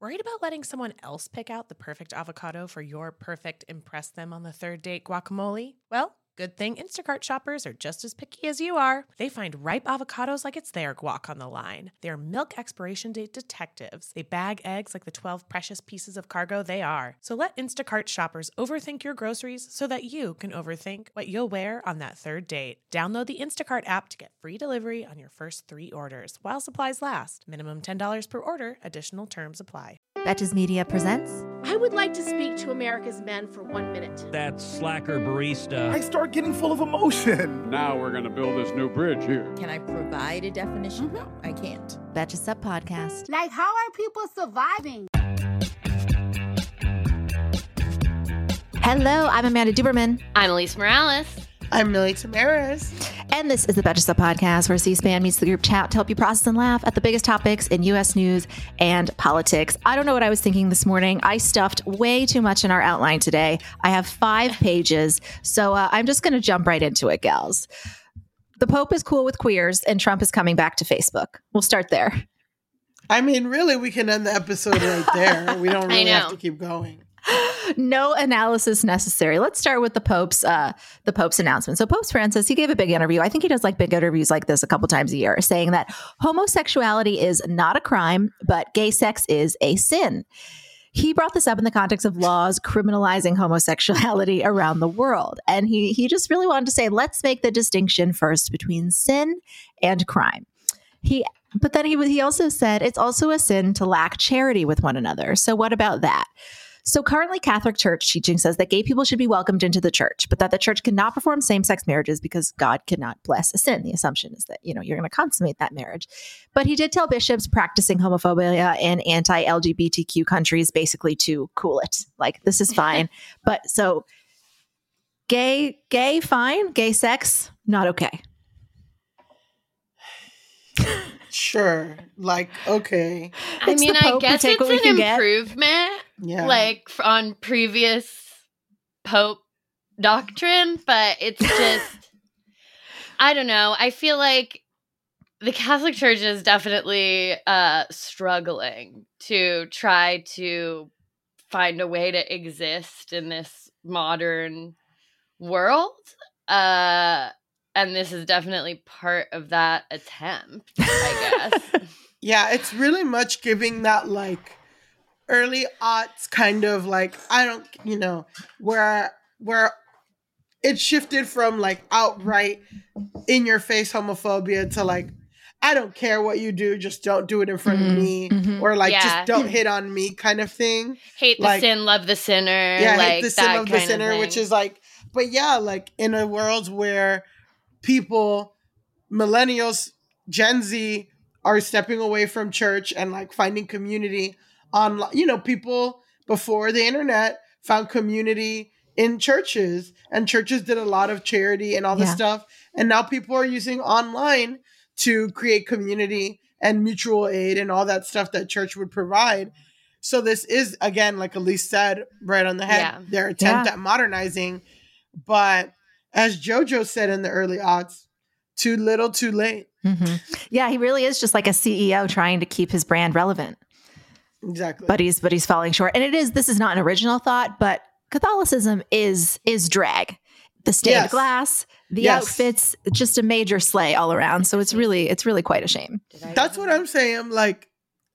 Worried about letting someone else pick out the perfect avocado for your perfect impress them on the third date guacamole? Well, good thing Instacart shoppers are just as picky as you are. They find ripe avocados like it's their guac on the line. They're milk expiration date detectives. They bag eggs like the 12 precious pieces of cargo they are. So let Instacart shoppers overthink your groceries so that you can overthink what you'll wear on that third date. Download the Instacart app to get free delivery on your first 3 orders while supplies last. Minimum $10 per order. Additional terms apply. Betches Media presents. I would like to speak to America's men for 1 minute. That slacker barista. I start getting full of emotion. Now we're going to build this new bridge here. Can I provide a definition? No, I can't. Betches Up Podcast. Like, how are people surviving? Hello, I'm Amanda Duberman. I'm Elise Morales. I'm Millie Tamaris. And this is the Betches Up Podcast, where C-SPAN meets the group chat to help you process and laugh at the biggest topics in U.S. news and politics. I don't know what I was thinking this morning. I stuffed way too much in our outline today. I have 5 pages, so I'm just going to jump right into it, gals. The Pope is cool with queers, and Trump is coming back to Facebook. We'll start there. I mean, really, we can end the episode right there. We don't really have to keep going. No analysis necessary. Let's start with the Pope's announcement. So Pope Francis, he gave a big interview. I think he does like big interviews like this a couple times a year, saying that homosexuality is not a crime, but gay sex is a sin. He brought this up in the context of laws criminalizing homosexuality around the world. And he just really wanted to say, let's make the distinction first between sin and crime. But then he also said it's also a sin to lack charity with one another. So what about that? So currently Catholic Church teaching says that gay people should be welcomed into the church, but that the church cannot perform same-sex marriages because God cannot bless a sin. The assumption is that, you're going to consummate that marriage. But he did tell bishops practicing homophobia in anti-LGBTQ countries basically to cool it. Like, this is fine. But so gay, fine. Gay sex, not okay. Sure. Like, okay. I mean, I guess it's an improvement, like on previous Pope doctrine, but it's just, I don't know. I feel like the Catholic Church is definitely struggling to try to find a way to exist in this modern world. And this is definitely part of that attempt, I guess. Yeah, it's really much giving that like early aughts kind of like, I don't, where it shifted from like outright in your face homophobia to like, I don't care what you do, just don't do it in front of me. Mm-hmm. Or like, just don't hit on me kind of thing. Hate the sin, love the sinner. Yeah, like, hate the sin, love the sinner, which is like, but yeah, like in a world where people, millennials, Gen Z are stepping away from church and like finding community online. People before the internet found community in churches, and churches did a lot of charity and all this stuff. And now people are using online to create community and mutual aid and all that stuff that church would provide. So this is, again, like Elise said, right on the head, their attempt at modernizing. But as JoJo said in the early aughts, too little, too late. Mm-hmm. Yeah, he really is just like a CEO trying to keep his brand relevant. Exactly. But he's falling short. And this is not an original thought, but Catholicism is drag. The stained glass, the outfits, just a major slay all around. So it's really quite a shame. That's what I'm saying. Like,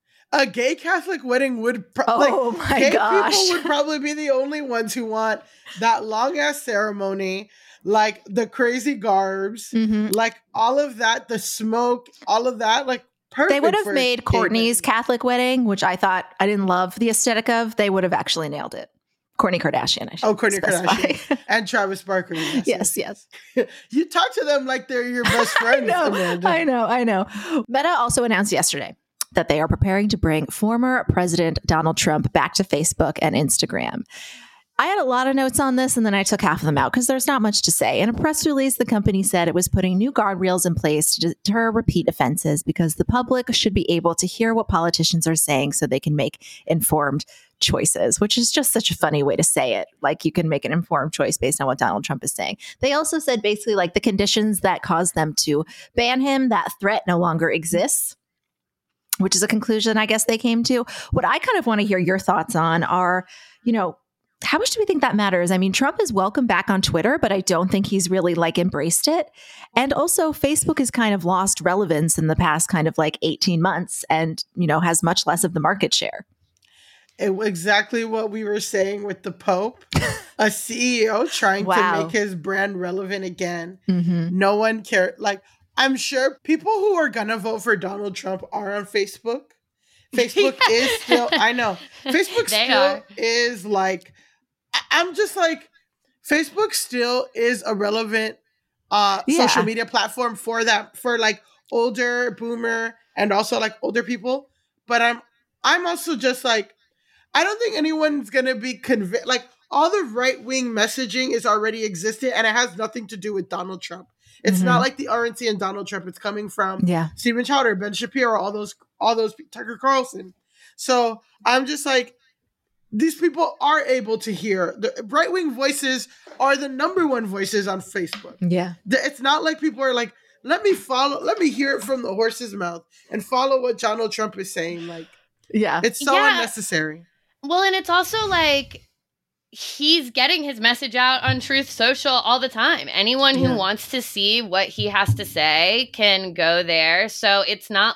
a gay Catholic wedding would people would probably be the only ones who want that long ass ceremony, like the crazy garbs, like all of that, the smoke, all of that, like perfect. They would have made Kourtney's Catholic wedding, which I didn't love the aesthetic of. They would have actually nailed it. Kourtney Kardashian, I should Kourtney Kardashian and Travis Barker. Yes. You talk to them like they're your best friends. I know. Meta also announced yesterday that they are preparing to bring former President Donald Trump back to Facebook and Instagram. I had a lot of notes on this, and then I took half of them out because there's not much to say. In a press release, the company said it was putting new guardrails in place to deter repeat offenses because the public should be able to hear what politicians are saying so they can make informed choices, which is just such a funny way to say it. Like, you can make an informed choice based on what Donald Trump is saying. They also said basically like the conditions that caused them to ban him, that threat no longer exists. which is a conclusion I guess they came to. What I kind of want to hear your thoughts on are, how much do we think that matters? I mean, Trump is welcome back on Twitter, but I don't think he's really embraced it. And also Facebook has kind of lost relevance in the past kind of 18 months and, has much less of the market share. Exactly what we were saying with the Pope, a CEO trying to make his brand relevant again. Mm-hmm. No one cared. I'm sure people who are going to vote for Donald Trump are on Facebook. Facebook is still, I know. Facebook is I'm just Facebook still is a relevant social media platform for older boomer and also older people. But I'm also just I don't think anyone's going to be convinced. All the right-wing messaging is already existent and it has nothing to do with Donald Trump. It's not like the RNC and Donald Trump. It's coming from Stephen Chowder, Ben Shapiro, all those Tucker Carlson. So I'm just these people are able to hear. The right-wing voices are the number one voices on Facebook. Yeah. It's not like people are let me hear it from the horse's mouth and follow what Donald Trump is saying. It's so unnecessary. Well, and it's also he's getting his message out on Truth Social all the time. Anyone who wants to see what he has to say can go there. So it's not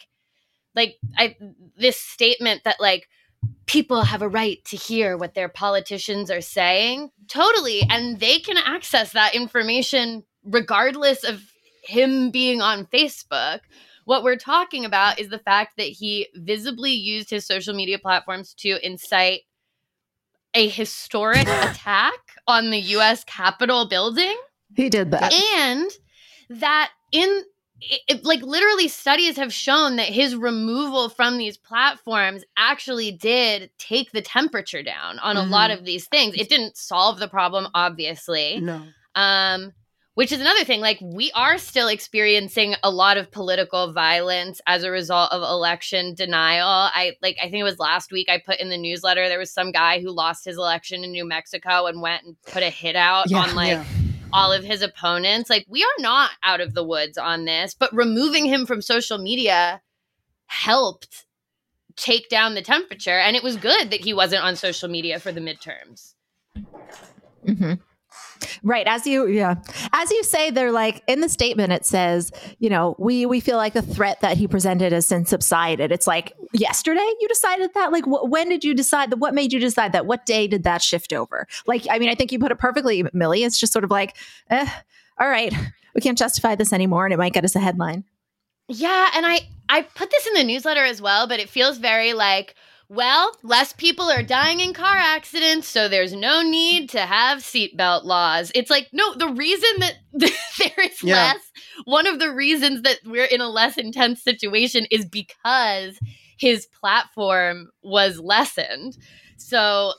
this statement that people have a right to hear what their politicians are saying. Totally. And they can access that information regardless of him being on Facebook. What we're talking about is the fact that he visibly used his social media platforms to incite a historic attack on the U.S. Capitol building. He did that. And that literally studies have shown that his removal from these platforms actually did take the temperature down on a lot of these things. It didn't solve the problem, obviously. No. Which is another thing. We are still experiencing a lot of political violence as a result of election denial. I think it was last week I put in the newsletter, there was some guy who lost his election in New Mexico and went and put a hit out on all of his opponents. We are not out of the woods on this, but removing him from social media helped take down the temperature. And it was good that he wasn't on social media for the midterms. Mm-hmm. Right. As you say, they're in the statement, it says, we feel like the threat that he presented has since subsided. It's yesterday you decided that? When did you decide that? What made you decide that? What day did that shift over? I think you put it perfectly, Millie. It's just sort of all right, we can't justify this anymore. And it might get us a headline. Yeah. And I put this in the newsletter as well, but it feels very well, less people are dying in car accidents, so there's no need to have seatbelt laws. It's no, the reason that there is less, one of the reasons that we're in a less intense situation is because his platform was lessened. So,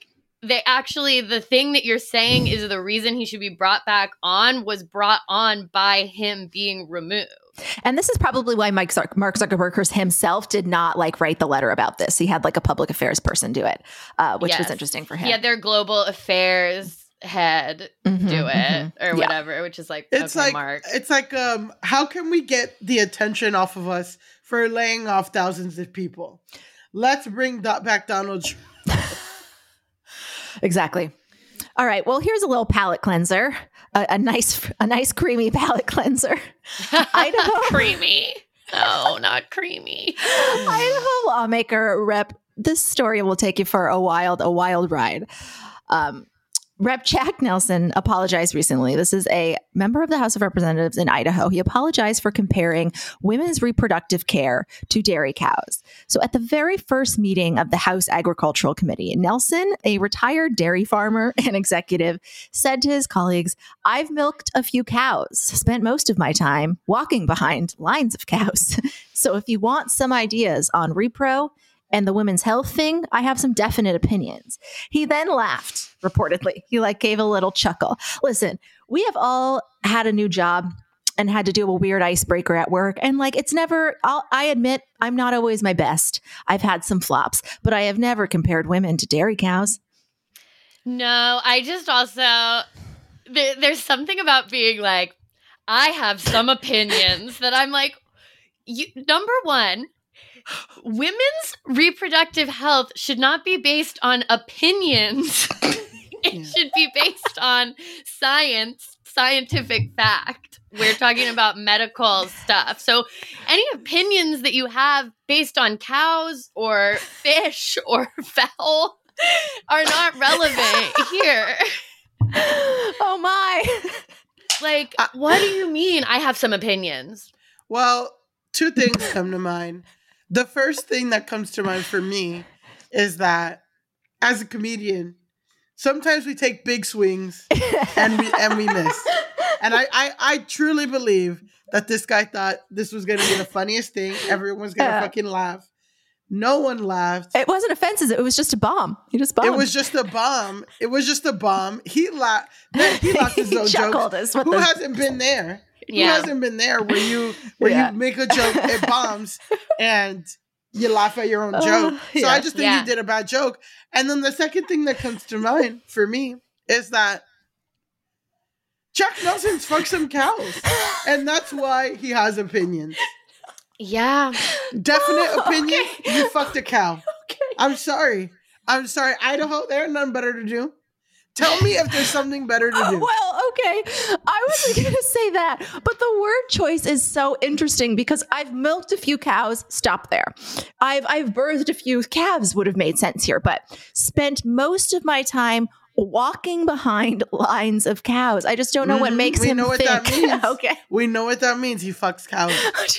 the thing that you're saying is the reason he should be brought back on was brought on by him being removed. And this is probably why Mark Zuckerberg himself did not write the letter about this. He had a public affairs person do it, which was interesting for him. He had their global affairs head do it or whatever, which is Mark. It's how can we get the attention off of us for laying off thousands of people? Let's bring back Donald Trump. Exactly. All right. Well, here's a little palate cleanser, a nice creamy palate cleanser. Idaho creamy. No, not creamy. Idaho lawmaker Rep. This story will take you for a wild ride. Rep. Jack Nelson apologized recently. This is a member of the House of Representatives in Idaho. He apologized for comparing women's reproductive care to dairy cows. So at the very first meeting of the House Agricultural Committee, Nelson, a retired dairy farmer and executive, said to his colleagues, "I've milked a few cows, spent most of my time walking behind lines of cows. So if you want some ideas on repro and the women's health thing, I have some definite opinions." He then laughed, reportedly. He gave a little chuckle. Listen, we have all had a new job and had to do a weird icebreaker at work. And it's never, I admit, I'm not always my best. I've had some flops, but I have never compared women to dairy cows. No, I just also, there's something about being I have some opinions that I'm number one, women's reproductive health should not be based on opinions. It should be based on scientific fact. We're talking about medical stuff. So any opinions that you have based on cows or fish or fowl are not relevant here. Oh my. Like, what do you mean I have some opinions? Well, two things come to mind. The first thing that comes to mind for me is that as a comedian, sometimes we take big swings and we miss. And I truly believe that this guy thought this was going to be the funniest thing. Everyone was going to fucking laugh. No one laughed. It wasn't offensive. It was just a bomb. He just bombed. It was just a bomb. He laughed. He laughed his own jokes. Who hasn't been there? Yeah. Who hasn't been there where you make a joke, it bombs, and you laugh at your own joke? So I just think he did a bad joke. And then the second thing that comes to mind for me is that Jack Nelson's fucked some cows. And that's why he has opinions. Yeah. Definite opinion, you fucked a cow. Okay. I'm sorry. Idaho, they have nothing better to do. Tell me if there's something better to do. Well, okay. I wasn't going to say that, but the word choice is so interesting because I've milked a few cows. Stop there. I've birthed a few calves would have made sense here, but spent most of my time walking behind lines of cows. I just don't know what makes him think. We know what that means. Okay. We know what that means. He fucks cows.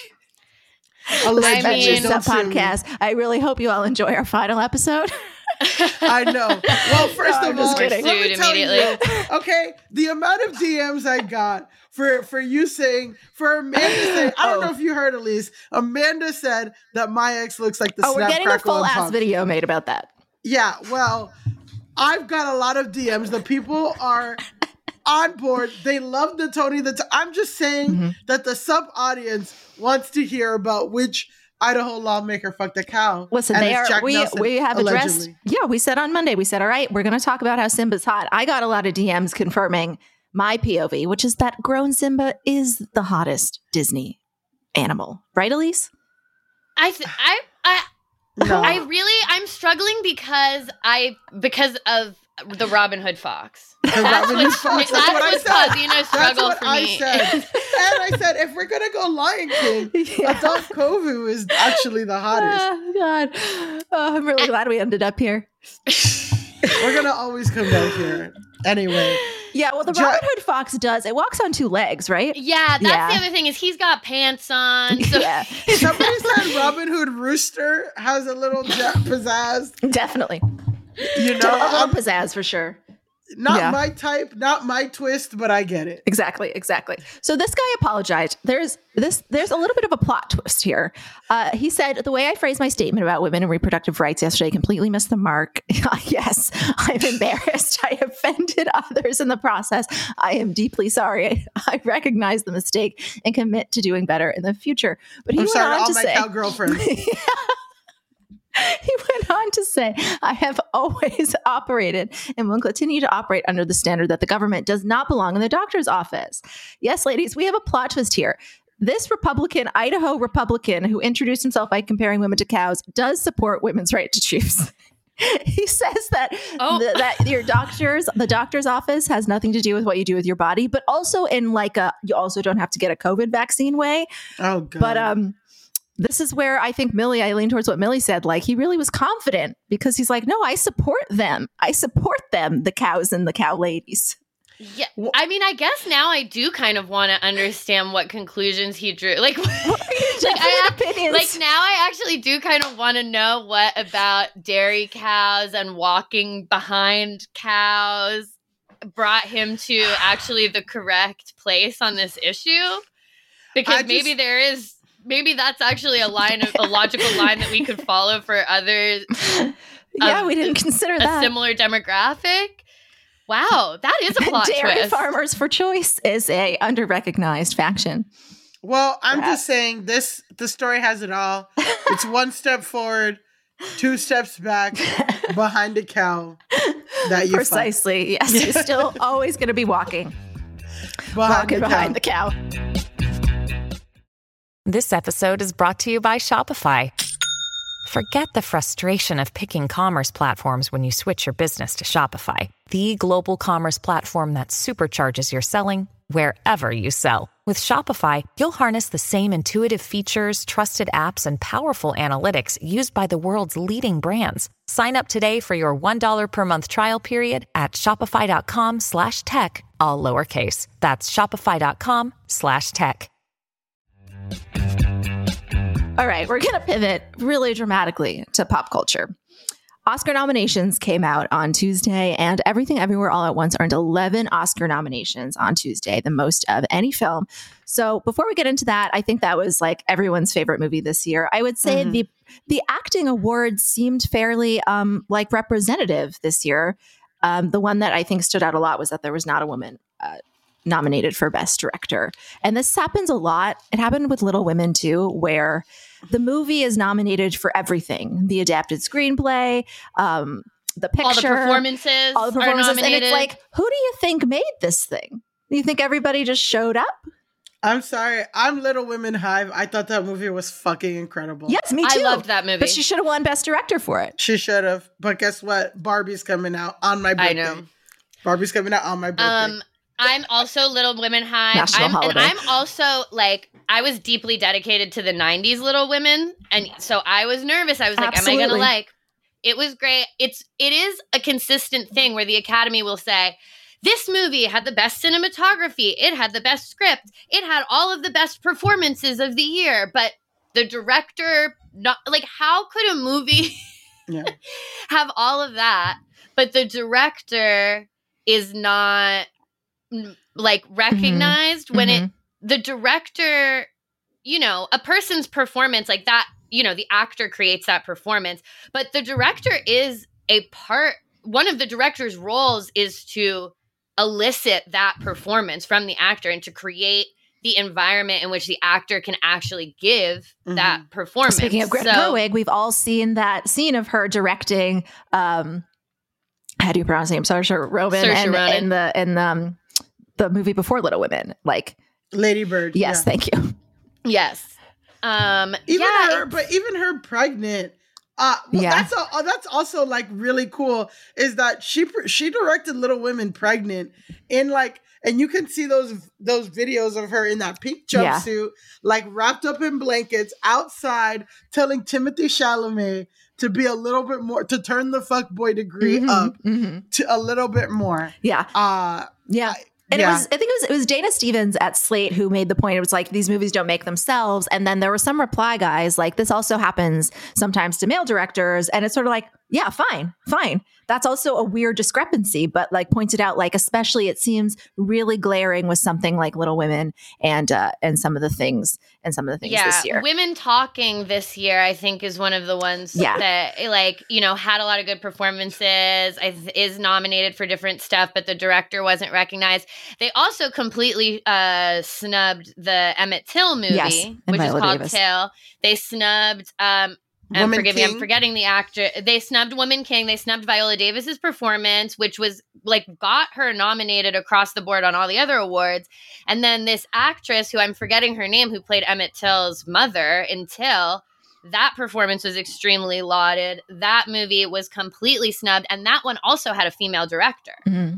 Podcast. I really hope you all enjoy our final episode. I know. Well, first of all, let me tell you, okay, the amount of DMs I got for you saying, for Amanda saying, I don't know if you heard, Elise, Amanda said that my ex looks like the Snap, we're getting Crackle, a full and ass Pop video made about that. Yeah, well, I've got a lot of DMs. The people are on board. They love the Tony. I'm just saying that the sub audience wants to hear about which Idaho lawmaker fucked a cow. Listen, we have addressed. Yeah, we said on Monday, we said, all right, we're going to talk about how Simba's hot. I got a lot of DMs confirming my POV, which is that grown Simba is the hottest Disney animal. Right, Elise? I'm struggling because of the Robin Hood fox. That's what's causing a struggle for me. And I said, if we're going to go Lion King, Adolf Kovu is actually the hottest. Oh, God. Oh, I'm really glad we ended up here. We're going to always come back here. Anyway. Yeah, well, the Robin Hood fox it walks on two legs, right? Yeah, that's the other thing is he's got pants on. So. Yeah. Somebody said Robin Hood Rooster has a little pizzazz. Definitely. You know, a little pizzazz for sure. Not my type, not my twist, but I get it. Exactly. So this guy apologized. There's a little bit of a plot twist here. He said, the way I phrased my statement about women and reproductive rights yesterday completely missed the mark. Yes, I'm embarrassed. I offended others in the process. I am deeply sorry. I recognize the mistake and commit to doing better in the future. But he went on to say, all my cowgirlfriends. He went on to say, I have always operated and will continue to operate under the standard that the government does not belong in the doctor's office. Yes, ladies, we have a plot twist here. This Idaho Republican, who introduced himself by comparing women to cows, does support women's right to choose. He says that the doctor's office has nothing to do with what you do with your body, but also in you also don't have to get a COVID vaccine way. Oh, God. But this is where I think I lean towards what Millie said. Like, he really was confident because he's like, no, I support them. The cows and the cow ladies. Yeah. I mean, I guess now I do kind of want to understand what conclusions he drew. Now I actually do kind of want to know what about dairy cows and walking behind cows brought him to actually the correct place on this issue. Because maybe that's actually a logical line that we could follow for others. Yeah, we didn't consider that. A similar demographic. Wow, that is a plot twist. Dairy Farmers for Choice is a under-recognized faction. Well, I'm just saying the story has it all. It's 1 step forward, 2 steps back, behind a cow that you Precisely. Yes, he's still always going to be walking behind the cow. This episode is brought to you by Shopify. Forget the frustration of picking commerce platforms when you switch your business to Shopify, the global commerce platform that supercharges your selling wherever you sell. With Shopify, you'll harness the same intuitive features, trusted apps, and powerful analytics used by the world's leading brands. Sign up today for your $1 per month trial period at shopify.com/tech, all lowercase. That's shopify.com/tech. All right, we're going to pivot really dramatically to pop culture. Oscar nominations came out on Tuesday, and Everything Everywhere All at Once earned 11 Oscar nominations on Tuesday, the most of any film. So before we get into that, I think that was like everyone's favorite movie this year. I would say the acting awards seemed fairly like representative this year. The one that I think stood out a lot was that there was not a woman nominated for Best Director. And this happens a lot. It happened with Little Women too, where the movie is nominated for everything. The adapted screenplay, the picture. All the performances are nominated. And it's like, who do you think made this thing? Do you think everybody just showed up? I'm sorry. I'm Little Women Hive. I thought that movie was fucking incredible. Yes, me too. I loved that movie. But she should have won Best Director for it. She should have. But guess what? Barbie's coming out on my birthday. I know. Barbie's coming out on my birthday. I'm also Little Women Hive. National holiday. And I'm also like, I was deeply dedicated to the 90s Little Women. And so I was nervous. I was like, Absolutely. am I going to like? It was great. It is a consistent thing where the Academy will say, this movie had the best cinematography. It had the best script. It had all of the best performances of the year. But the director, not like, how could a movie have all of that, but the director is not like recognized when the director, you know, a person's performance like that, you know, the actor creates that performance, but the director is one of the director's roles is to elicit that performance from the actor and to create the environment in which the actor can actually give that performance. Speaking of Greta Gerwig, we've all seen that scene of her directing, how do you pronounce her name? Saoirse Ronan in the movie before Little Women, like Lady Bird. Yes, thank you. Yes. Even her pregnant. That's also like really cool. Is that she directed Little Women pregnant in like, and you can see those videos of her in that pink jumpsuit, like wrapped up in blankets outside, telling Timothée Chalamet to be a little bit more, to turn the fuckboy degree up to a little bit more. And it was Dana Stevens at Slate who made the point. It was like, these movies don't make themselves. And then there were some reply guys like, this also happens sometimes to male directors. And it's sort of like, yeah, fine. That's also a weird discrepancy, but like pointed out, like, especially it seems really glaring with something like Little Women and some of the things this year. Women Talking this year, I think, is one of the ones that, like, you know, had a lot of good performances, is nominated for different stuff, but the director wasn't recognized. They also completely snubbed the Emmett Till movie, which is called Till. They snubbed I'm forgetting the actor. They snubbed Woman King. They snubbed Viola Davis's performance, which was like got her nominated across the board on all the other awards. And then this actress, who I'm forgetting her name, who played Emmett Till's mother in Till, that performance was extremely lauded. That movie was completely snubbed, and that one also had a female director.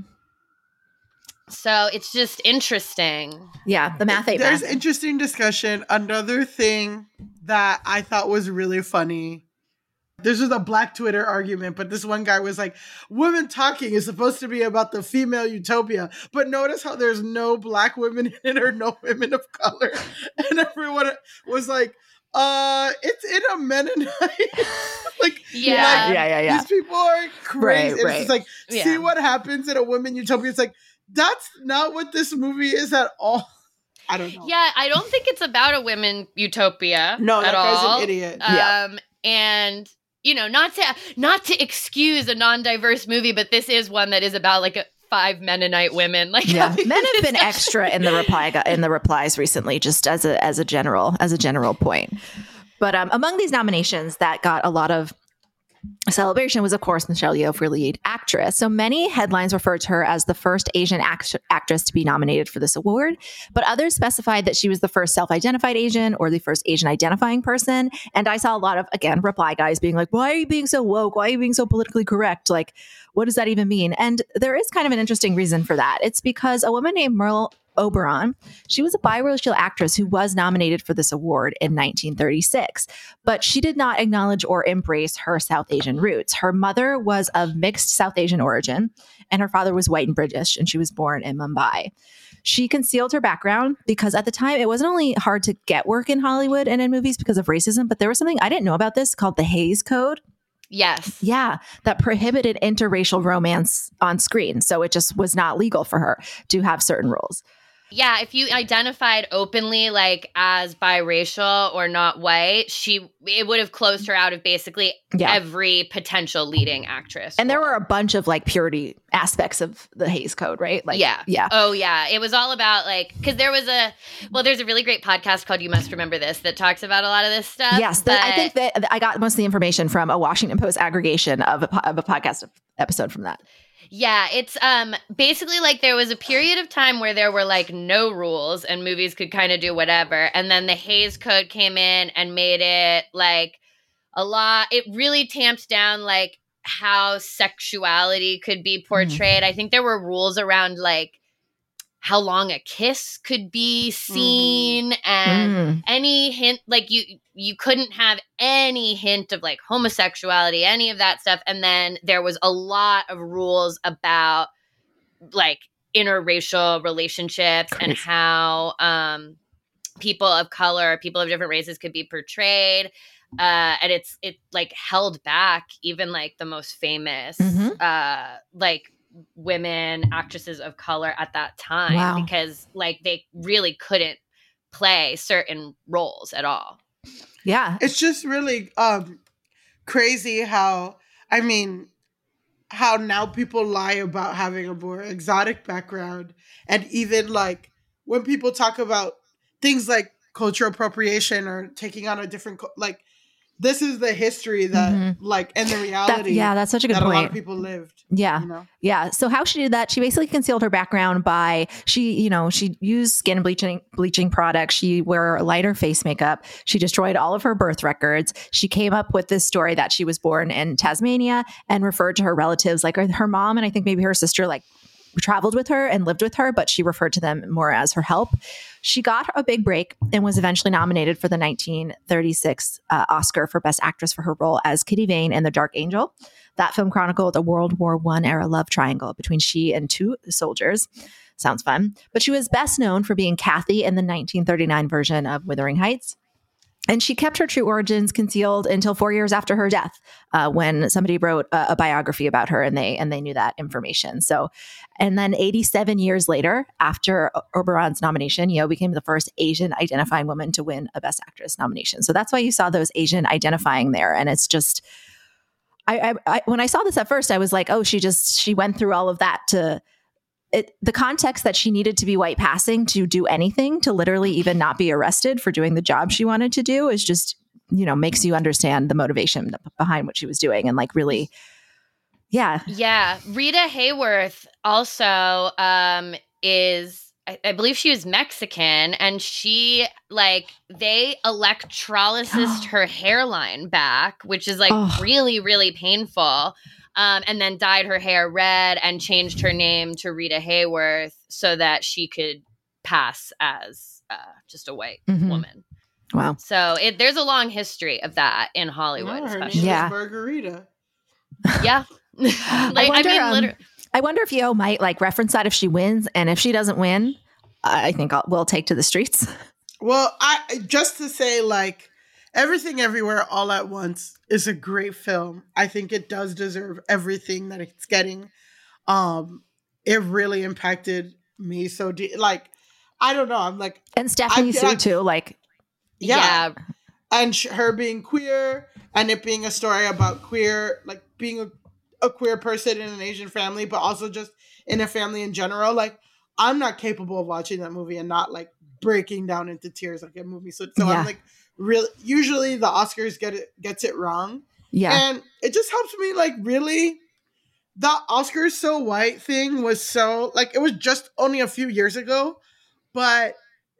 So it's just interesting. Yeah, the math ain't There's interesting discussion. Another thing that I thought was really funny. This was a Black Twitter argument, but this one guy was like, Women Talking is supposed to be about the female utopia, but notice how there's no Black women in it or no women of color. And everyone was like, it's in a Mennonite. These people are crazy. Right. It's like, see what happens in a women utopia. It's like, that's not what this movie is at all. I don't know. Yeah, I don't think it's about a women utopia. No, that guy's all. an idiot. And you know, not to excuse a non-diverse movie, but this is one that is about like 5 Mennonite women. Like, men have been extra in the replies recently, just as a general point. But among these nominations that got a lot of celebration was, of course, Michelle Yeoh for lead actress. actress. So many headlines refer to her as the first Asian actress to be nominated for this award, but others specified that she was the first self-identified Asian or the first Asian identifying person. And I saw a lot of, again, reply guys being like, why are you being so woke? Why are you being so politically correct? Like, what does that even mean? And there is kind of an interesting reason for that. It's because a woman named Merle Oberon, she was a biracial actress who was nominated for this award in 1936, but she did not acknowledge or embrace her South Asian roots. Her mother was of mixed South Asian origin, and her father was white and British, and she was born in Mumbai. She concealed her background because at the time it wasn't only hard to get work in Hollywood and in movies because of racism, but there was something I didn't know about this called the Hays Code. Yes. Yeah, that prohibited interracial romance on screen. So it just was not legal for her to have certain rules. Yeah, if you identified openly like as biracial or not white, it would have closed her out of basically every potential leading actress. And there were a bunch of like purity aspects of the Hays Code, right? Like, yeah. Oh yeah, it was all about like because there's a really great podcast called You Must Remember This that talks about a lot of this stuff. Yes, I think that I got most of the information from a Washington Post aggregation of a podcast episode from that. Yeah, it's basically like there was a period of time where there were like no rules and movies could kind of do whatever. And then the Hays Code came in and made it like a lot. It really tamped down like how sexuality could be portrayed. I think there were rules around like how long a kiss could be seen and any hint, like you couldn't have any hint of like homosexuality, any of that stuff. And then there was a lot of rules about like interracial relationships and how people of color, people of different races could be portrayed. And it like held back even like the most famous like women actresses of color at that time because like they really couldn't play certain roles at all. Yeah. It's just really crazy how now people lie about having a more exotic background. And even like when people talk about things like cultural appropriation or taking on a different, like this is the history that like, and the reality. That's such a good point. A lot of people lived. Yeah. You know? Yeah. So how she did that, she basically concealed her background by, she used skin bleaching products. She wore lighter face makeup. She destroyed all of her birth records. She came up with this story that she was born in Tasmania and referred to her relatives, like her mom and I think maybe her sister, like traveled with her and lived with her, but she referred to them more as her help. She got a big break and was eventually nominated for the 1936 Oscar for Best Actress for her role as Kitty Vane in The Dark Angel. That film chronicled a World War I era love triangle between she and two soldiers. Sounds fun. But she was best known for being Kathy in the 1939 version of Wuthering Heights. And she kept her true origins concealed until 4 years after her death, when somebody wrote a biography about her and they knew that information. So, and then 87 years later, after Oberon's nomination, Yeoh became the first Asian identifying woman to win a Best Actress nomination. So that's why you saw those Asian identifying there. And it's just, I when I saw this at first, I was like, oh, she went through all of that to. The context that she needed to be white passing to do anything, to literally even not be arrested for doing the job she wanted to do is just, makes you understand the motivation behind what she was doing and like really, yeah. Yeah. Rita Hayworth also is, I believe she was Mexican and she they electrolyzed her hairline back, which is really, really painful. And then dyed her hair red and changed her name to Rita Hayworth so that she could pass as just a white woman. Wow. So there's a long history of that in Hollywood. Her name is Margarita. Yeah. I wonder if Yeoh might reference that if she wins, and if she doesn't win, I think we'll take to the streets. Well, just to say Everything Everywhere All at Once is a great film. I think it does deserve everything that it's getting. It really impacted me so deep. I don't know. I'm and Stephanie Sue too. Yeah. And her being queer and it being a story about being a queer person in an Asian family, but also just in a family in general. I'm not capable of watching that movie and not breaking down into tears like a movie. So yeah. I'm really, usually the Oscars gets it wrong. Yeah. And it just helps me really the Oscars So White thing was so, like, it was just only a few years ago, but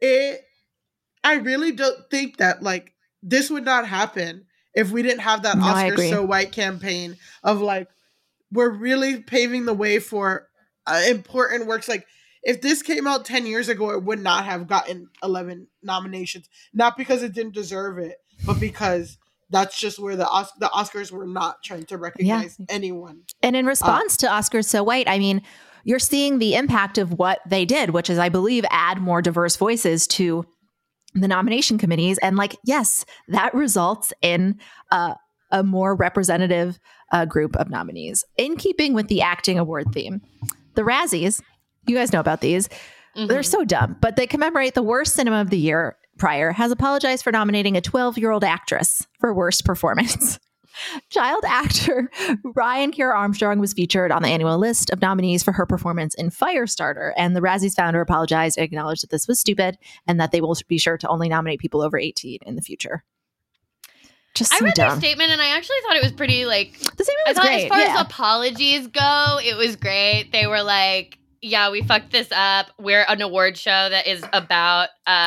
I really don't think that, like, this would not happen if we didn't have that Oscars So White campaign of, like, we're really paving the way for important works. Like, if this came out 10 years ago, it would not have gotten 11 nominations. Not because it didn't deserve it, but because that's just where the Oscars were not trying to recognize anyone. And in response to Oscars So White, I mean, you're seeing the impact of what they did, which is, I believe, add more diverse voices to the nomination committees. And like, yes, that results in a more representative group of nominees. In keeping with the acting award theme, the Razzies, you guys know about these. Mm-hmm. They're so dumb, but they commemorate the worst cinema of the year prior, has apologized for nominating a 12-year-old actress for worst performance. Child actor Ryan Kiera Armstrong was featured on the annual list of nominees for her performance in Firestarter, and the Razzies founder apologized and acknowledged that this was stupid and that they will be sure to only nominate people over 18 in the future. Just so I read dumb. their statement and I actually thought it was pretty, like, the statement was great. As far as apologies go, it was great. They were like, yeah, we fucked this up. We're an award show that is about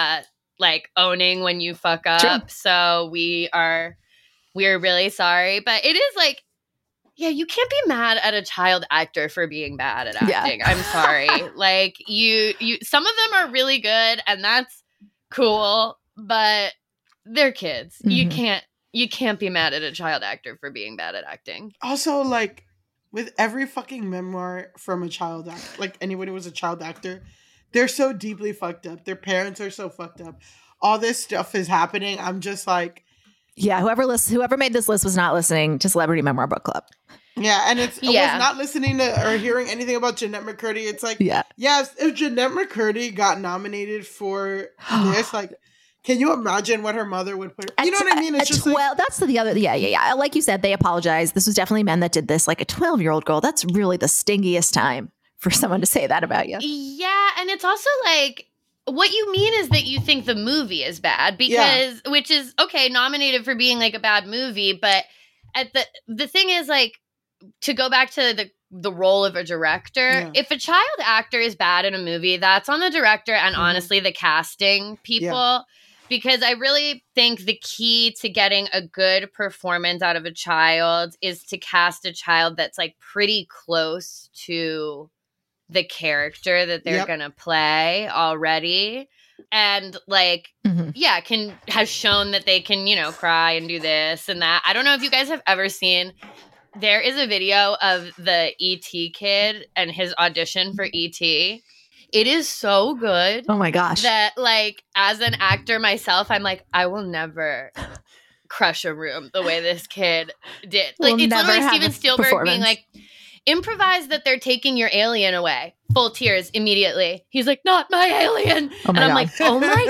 like owning when you fuck up. True. So we're really sorry. But it is like, yeah, you can't be mad at a child actor for being bad at acting. Yeah. I'm sorry. Like you some of them are really good and that's cool, but they're kids. Mm-hmm. You can't be mad at a child actor for being bad at acting. Also, like, with every fucking memoir from a child actor, like anyone who was a child actor, they're so deeply fucked up. Their parents are so fucked up. All this stuff is happening. I'm just like... Yeah, whoever made this list was not listening to Celebrity Memoir Book Club. Yeah, and it was not listening to or hearing anything about Jeanette McCurdy. It's like, if Jeanette McCurdy got nominated for this, like... Can you imagine what her mother would put? You know what I mean? It's just 12. That's the other. Yeah. Like you said, they apologized. This was definitely men that did this. Like a 12-year-old girl. That's really the stingiest time for someone to say that about you. Yeah, and it's also like what you mean is that you think the movie is bad because, which is okay, nominated for being like a bad movie, but at the thing is like to go back to the role of a director. If a child actor is bad in a movie, that's on the director and honestly the casting people. Yeah. Because I really think the key to getting a good performance out of a child is to cast a child that's like pretty close to the character that they're going to play already. And like, has shown that they can, cry and do this and that. I don't know if you guys have ever seen, there is a video of the E.T. kid and his audition for E.T. It is so good. Oh my gosh. That like as an actor myself, I'm like, I will never crush a room the way this kid did. Like it's literally Steven Spielberg being like, improvise that they're taking your alien away. Full tears immediately. He's like, not my alien. And I'm like, oh my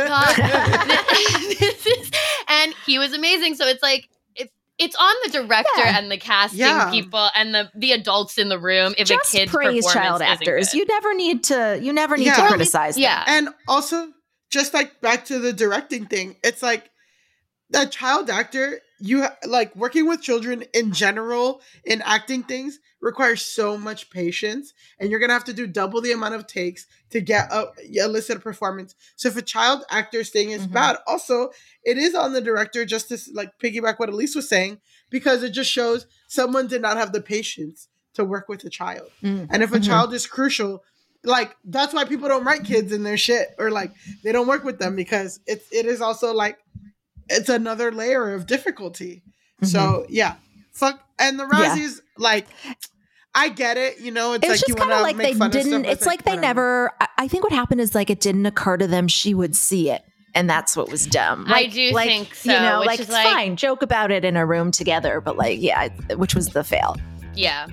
God. This is, and he was amazing. So it's like, it's on the director and the casting people and the adults in the room. If just a kid's praise child actors, you never need to criticize them. Yeah, and also just like back to the directing thing, it's like that child actor. You like working with children in general in acting things requires so much patience, and you're gonna have to do double the amount of takes to get a elicit a performance. So if a child actor's thing is bad, also it is on the director just to like piggyback what Elise was saying, because it just shows someone did not have the patience to work with a child. And if a child is crucial, like that's why people don't write kids in their shit or like they don't work with them, because it is also like it's another layer of difficulty. So yeah, fuck. And the Razzies, like, I get it. You know, it's like just you want to make fun of stuff. It's like they never. I think what happened is like it didn't occur to them she would see it, and that's what was dumb. Like, I do think so. You know, like it's fine, joke about it in a room together, but like, yeah, which was the fail. Yeah.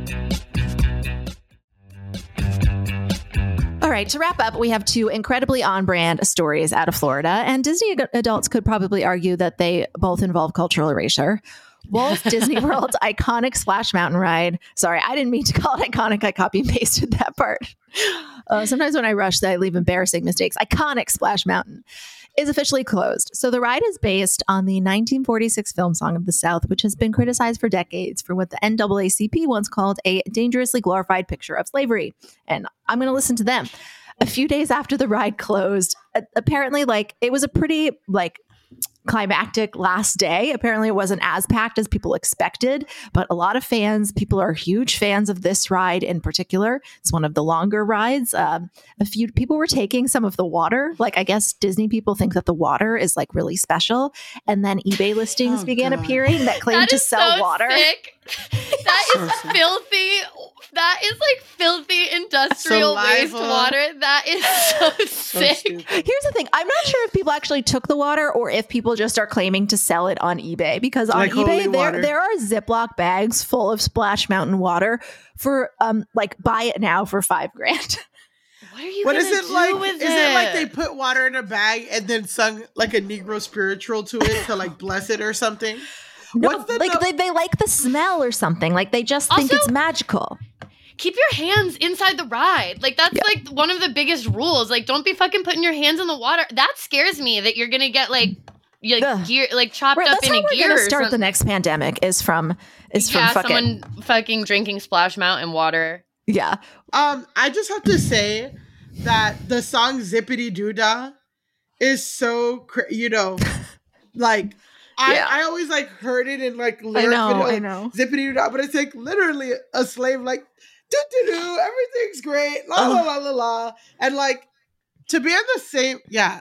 All right, to wrap up, we have two incredibly on-brand stories out of Florida, and Disney adults could probably argue that they both involve cultural erasure. Walt Disney World's iconic Splash Mountain ride. Sorry, I didn't mean to call it iconic. I copy and pasted that part. Sometimes when I rush, I leave embarrassing mistakes. Iconic Splash Mountain is officially closed. So the ride is based on the 1946 film Song of the South, which has been criticized for decades for what the NAACP once called a dangerously glorified picture of slavery. And I'm going to listen to them. A few days after the ride closed, apparently, like, it was a pretty, like, climactic last day. Apparently it wasn't as packed as people expected, but a lot of people are huge fans of this ride in particular. It's one of the longer rides. A few people were taking some of the water. Like, I guess Disney people think that the water is like really special. And then eBay listings began appearing that claimed to sell water. Sick. That is filthy. That is like filthy industrial wastewater. That is so sick. Here's the thing. I'm not sure if people actually took the water or if people just are claiming to sell it on eBay, because on eBay there are Ziploc bags full of Splash Mountain water for like buy it now for $5,000. What is it like? Is it like they put water in a bag and then sung like a Negro spiritual to it to like bless it or something? No, they like the smell or something. Like they just think it's magical. Keep your hands inside the ride. Like that's like one of the biggest rules. Like don't be fucking putting your hands in the water. That scares me that you're gonna get like gear, like chopped up in a gear. That's how we're gonna start the next pandemic. Is from someone fucking drinking Splash Mountain water. Yeah. I just have to say that the song Zippity Doo Dah is so like. I always like heard it in like lyric video. I know. Zippity Doo Dah, but it's like literally a slave like do do do, everything's great, la la la la la, and like to be in the same,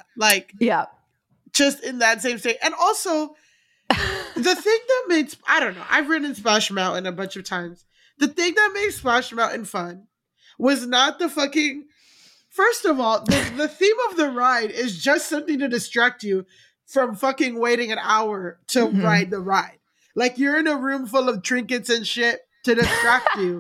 just in that same state, and also the thing that made I don't know. I've ridden Splash Mountain a bunch of times. The thing that made Splash Mountain fun was not the fucking. First of all, the theme of the ride is just something to distract you from fucking waiting an hour to ride the ride. Like you're in a room full of trinkets and shit to distract you.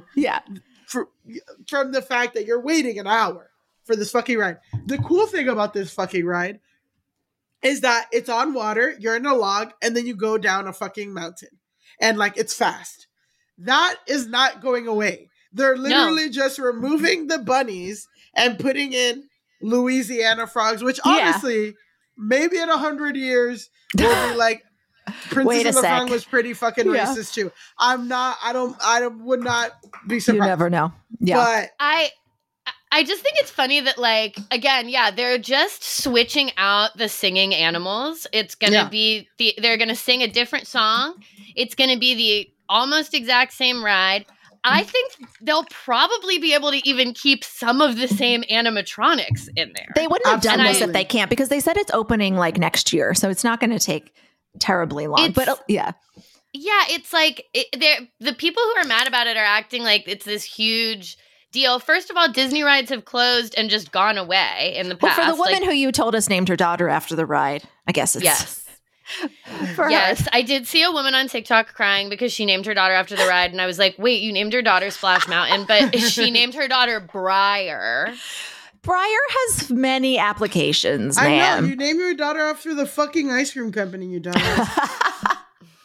From the fact that you're waiting an hour for this fucking ride. The cool thing about this fucking ride is that it's on water, you're in a log, and then you go down a fucking mountain. And like it's fast. That is not going away. They're literally just removing the bunnies and putting in Louisiana frogs, which honestly, maybe in 100 years, we'll be like, Princess of the Frog was pretty fucking racist too. I would not be surprised. You never know. Yeah. But I just think it's funny that like, again, they're just switching out the singing animals. It's going to be, they're going to sing a different song. It's going to be the almost exact same ride. I think they'll probably be able to even keep some of the same animatronics in there. They wouldn't have done this if they can't, because they said it's opening like next year. So it's not going to take terribly long. Yeah, it's like the people who are mad about it are acting like it's this huge deal. First of all, Disney rides have closed and just gone away in the past. Well, for the woman who you told us named her daughter after the ride, I guess it's... Yes. Yes, I did see a woman on TikTok crying because she named her daughter after the ride, and I was like, wait, you named her daughter Splash Mountain, but she named her daughter Briar. Briar has many applications, I man. know, you name your daughter after the fucking ice cream company, you dumbass.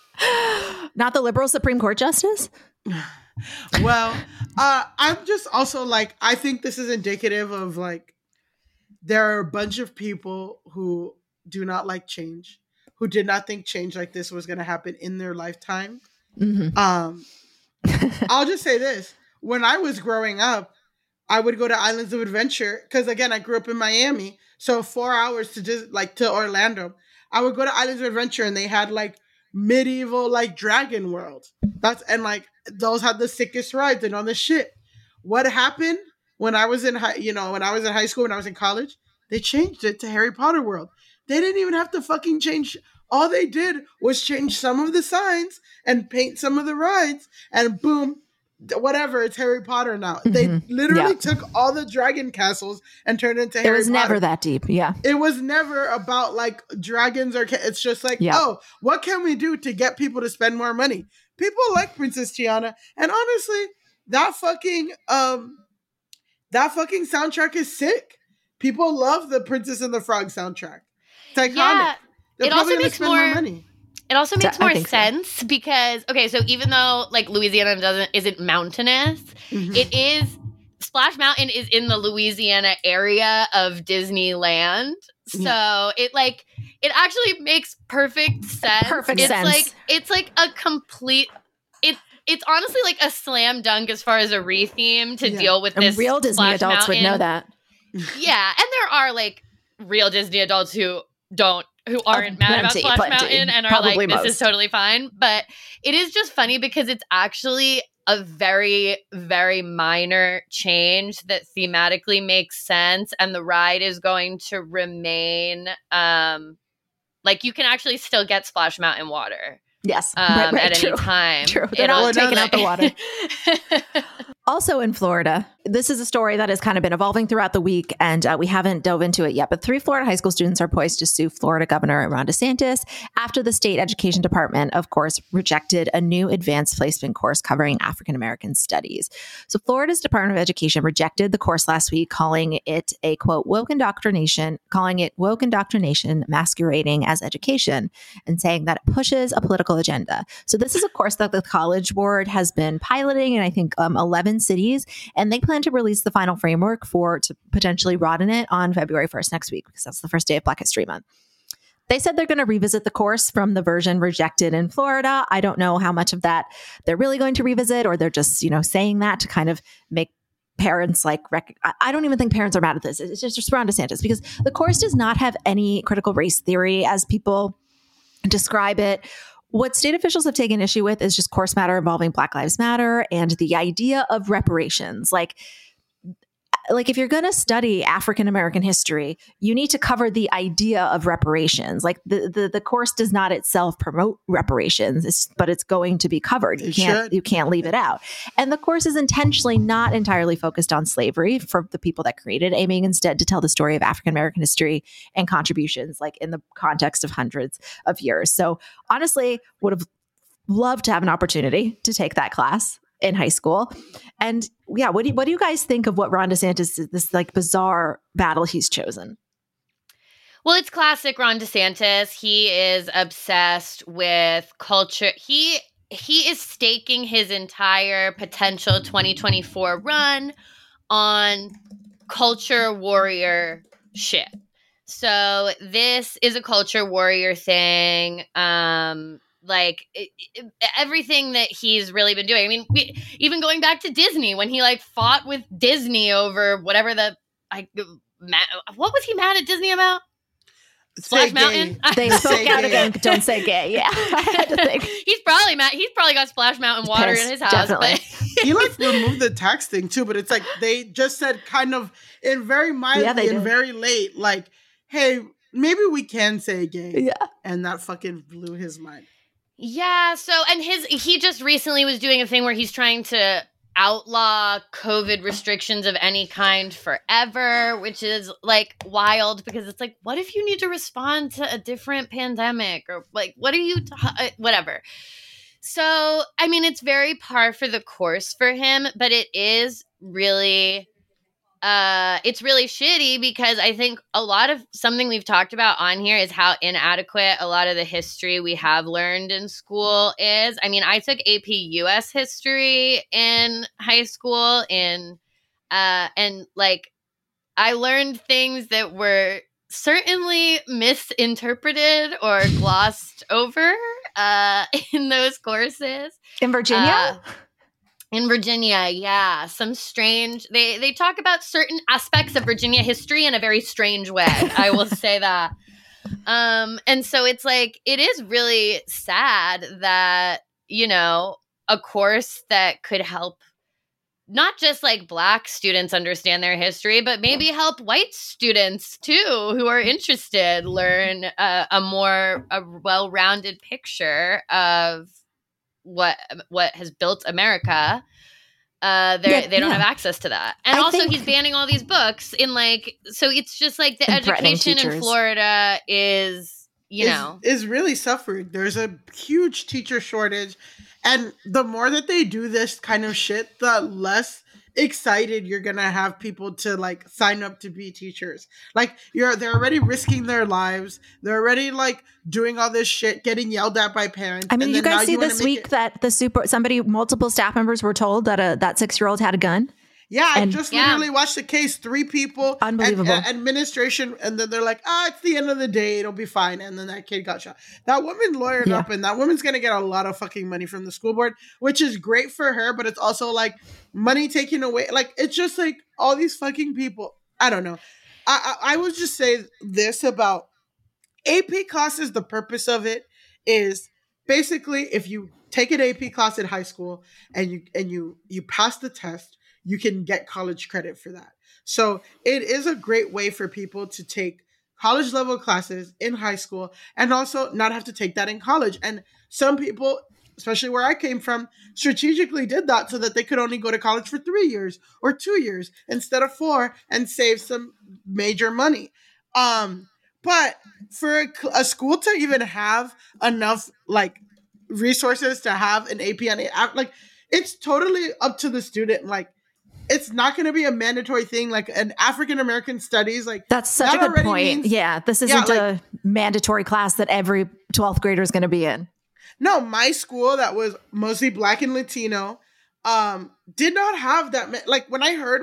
Not the liberal Supreme Court justice? Well, I'm just also like, I think this is indicative of like, there are a bunch of people who do not like change, who did not think change like this was going to happen in their lifetime. I'll just say this. When I was growing up, I would go to Islands of Adventure because, again, I grew up in Miami. So 4 hours to just like to Orlando. I would go to Islands of Adventure and they had like medieval like Dragon World. And like those had the sickest rides and all this shit. What happened when I was in high school, when I was in college? They changed it to Harry Potter World. They didn't even have to fucking change. All they did was change some of the signs and paint some of the rides, and boom, whatever, it's Harry Potter now. They literally took all the dragon castles and turned it into Harry Potter. It was never that deep, It was never about like dragons or it's just like, oh, what can we do to get people to spend more money? People like Princess Tiana, and honestly, that fucking soundtrack is sick. People love the Princess and the Frog soundtrack. It's iconic. Yeah, it also makes more money. It also makes more sense because, okay, so even though like Louisiana isn't mountainous, it is, Splash Mountain is in the Louisiana area of Disneyland. So it actually makes perfect sense. It's like a complete. It's honestly like a slam dunk as far as a re-theme to deal with this. Real Disney Splash adults Mountain. would know that. Yeah, and there are like real Disney adults who aren't mad about Splash Mountain and are Probably like, this is totally fine. But it is just funny because it's actually a very, very minor change that thematically makes sense, and the ride is going to remain like you can actually still get Splash Mountain water. Yes, at true. any time. True. They're not taking out the water. Also in Florida, this is a story that has kind of been evolving throughout the week, and we haven't dove into it yet. But 3 Florida high school students are poised to sue Florida Governor Ron DeSantis after the state education department, of course, rejected a new advanced placement course covering African American studies. So Florida's Department of Education rejected the course last week, calling it a, quote, woke indoctrination masquerading as education, and saying that it pushes a political agenda. So this is a course that the College Board has been piloting in, I think, 11 cities, and they plan to release the final framework to potentially broaden it on February 1st next week, because that's the first day of Black History Month. They said they're going to revisit the course from the version rejected in Florida. I don't know how much of that they're really going to revisit, or they're just, saying that to kind of make parents I don't even think parents are mad at this. It's just Ron DeSantis, because the course does not have any critical race theory as people describe it. What state officials have taken issue with is just course matter involving Black Lives Matter and the idea of reparations. Like if you're going to study African American history, you need to cover the idea of reparations. Like the course does not itself promote reparations, but it's going to be covered. You can't leave it out. And the course is intentionally not entirely focused on slavery for the people that created, aiming instead to tell the story of African American history and contributions, like in the context of hundreds of years. So honestly, would have loved to have an opportunity to take that class in high school. And yeah, what do you guys think of what Ron DeSantis, this like bizarre battle he's chosen? Well, it's classic Ron DeSantis. He is obsessed with culture. He is staking his entire potential 2024 run on culture warrior shit. So this is a culture warrior thing. Everything that he's really been doing. I mean, even going back to Disney, when he fought with Disney over whatever what was he mad at Disney about? Splash Mountain? They spoke out against don't say gay. Yeah. I had to think. He's probably mad. He's probably got Splash Mountain water in his house. Definitely. But he removed the tax thing too, but it's they just said kind of in very mildly and very late, hey, maybe we can say gay. Yeah. And that fucking blew his mind. Yeah, and he just recently was doing a thing where he's trying to outlaw COVID restrictions of any kind forever, which is wild, because it's what if you need to respond to a different pandemic, or what are you whatever. So, I mean, it's very par for the course for him, but it is really it's really shitty, because I think a lot of something we've talked about on here is how inadequate a lot of the history we have learned in school is. I mean, I took AP US history in high school and I learned things that were certainly misinterpreted or glossed over in those courses. In Virginia? In Virginia, yeah. Some strange, they talk about certain aspects of Virginia history in a very strange way. I will say that. And so it's it is really sad that, a course that could help not just Black students understand their history, but maybe help white students too, who are interested, learn a well-rounded picture of what has built America. They don't have access to that. And he's banning all these books in so it's just the education in Florida is really suffering. There's a huge teacher shortage, and the more that they do this kind of shit, the less excited you're gonna have people to sign up to be teachers. They're already risking their lives. They're already doing all this shit, getting yelled at by parents. I mean, you guys see this week that multiple staff members were told that that 6-year-old had a gun. Yeah, I just literally watched the case. 3 people, unbelievable administration, and then they're like, it's the end of the day, it'll be fine. And then that kid got shot. That woman lawyered up, and that woman's gonna get a lot of fucking money from the school board, which is great for her, but it's also like money taken away. Like, it's just like all these fucking people. I don't know. I would just say this about AP classes. The purpose of it is basically if you take an AP class in high school and you pass the test, you can get college credit for that. So it is a great way for people to take college level classes in high school and also not have to take that in college. And some people, especially where I came from, strategically did that so that they could only go to college for 3 years or 2 years instead of 4 and save some major money. But for a school to even have enough like resources to have an AP and like, it's totally up to the student. Like, it's not going to be a mandatory thing, like an African American studies. Like, that's such a good point. This isn't a mandatory class that every 12th grader is going to be in. No, my school that was mostly Black and Latino did not have that. Like, when I heard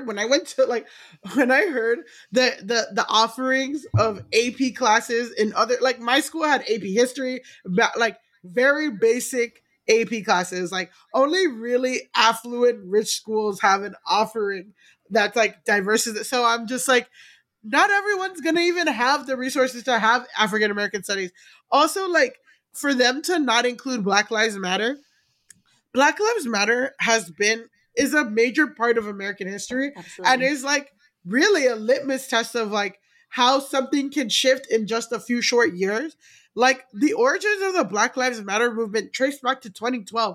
the offerings of AP classes in other, like, my school had AP history, like very basic AP classes. Like, only really affluent, rich schools have an offering that's like diverse. So I'm just like, not everyone's gonna even have the resources to have African American studies. Also, like, for them to not include Black Lives Matter. Black Lives Matter is a major part of American history. Absolutely. And is like really a litmus test of like how something can shift in just a few short years. Like, the origins of the Black Lives Matter movement traced back to 2012.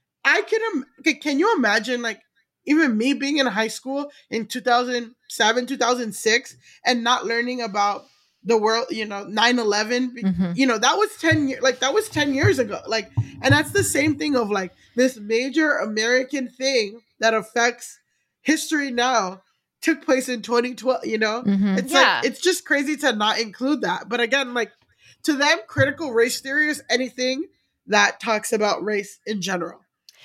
Can you imagine, like, even me being in high school in 2007, 2006 and not learning about the world, 9/11, that was 10 years, like, that was 10 years ago. Like, and that's the same thing of like this major American thing that affects history now took place in 2012, It's like, it's just crazy to not include that. But again, like, to them, critical race theory is anything that talks about race in general.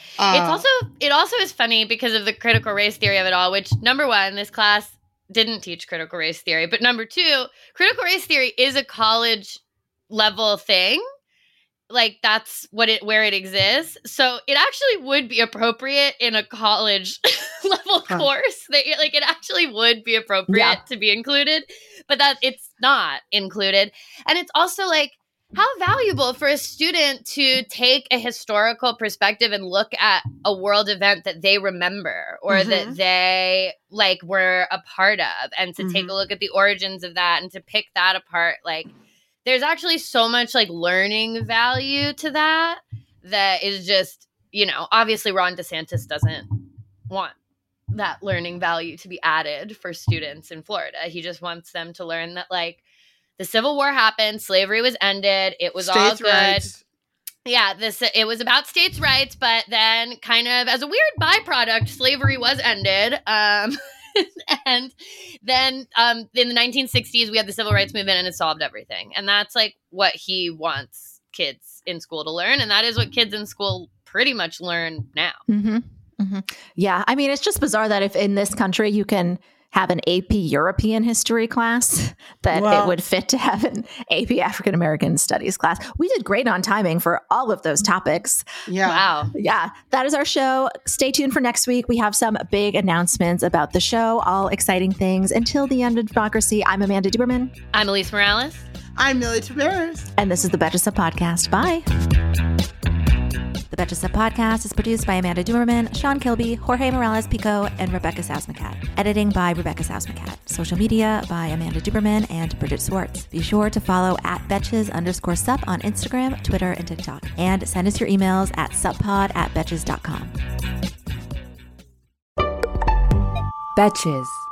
It also is funny because of the critical race theory of it all, which, number one, this class didn't teach critical race theory. But number two, critical race theory is a college level thing. Like, that's where it exists. So it actually would be appropriate in a college level course. It actually would be appropriate to be included, but that it's not included. And it's also like, how valuable for a student to take a historical perspective and look at a world event that they remember or that they like were a part of, and to take a look at the origins of that and to pick that apart. Like, there's actually so much like learning value to that is just, obviously Ron DeSantis doesn't want that learning value to be added for students in Florida. He just wants them to learn that, like, the Civil War happened, slavery was ended, it was all good. Rights. Yeah, it was about states' rights, but then kind of as a weird byproduct, slavery was ended. And then in the 1960s, we had the Civil Rights Movement, and it solved everything. And that's like what he wants kids in school to learn. And that is what kids in school pretty much learn now. Yeah. I mean, it's just bizarre that if in this country you can have an AP European history class, that it would fit to have an AP African American studies class. We did great on timing for all of those topics. Yeah. Wow. Yeah. That is our show. Stay tuned for next week. We have some big announcements about the show, all exciting things. Until the end of democracy, I'm Amanda Duberman. I'm Elise Morales. I'm Millie Taveras. And this is the Betches Sup Podcast. Bye. The Betches Sup Podcast is produced by Amanda Duberman, Sean Kilby, Jorge Morales Pico, and Rebecca Sousmacat. Editing by Rebecca Sousmacat. Social media by Amanda Duberman and Bridget Swartz. Be sure to follow @Betches_Sup on Instagram, Twitter, and TikTok. And send us your emails at suppod@betches.com. Betches.